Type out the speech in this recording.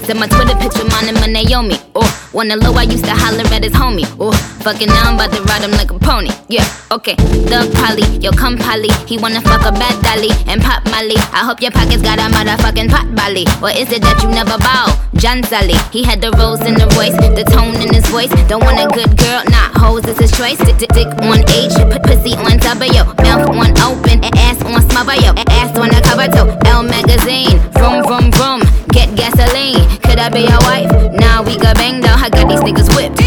Said my Twitter picture, mine and my Naomi. Oh, wanna low, I used to holler at his homie. Oh, fucking now I'm about to ride him like a pony. Yeah, okay. The Polly, yo come Polly. He wanna fuck a bad dolly and pop Molly. I hope your pockets got a motherfucking pot Molly. Or is it that you never bow? John Sally, he had the rose in the voice, the tone in his voice. Don't want a good girl, nah, hoes is his choice. Dick on H, pussy on W, mouth on open, ass on smother, yo, ass on the cover too. L magazine, vroom vroom vroom, get gasoline. Could I be your wife? Nah, we got bang though. I got these niggas whipped.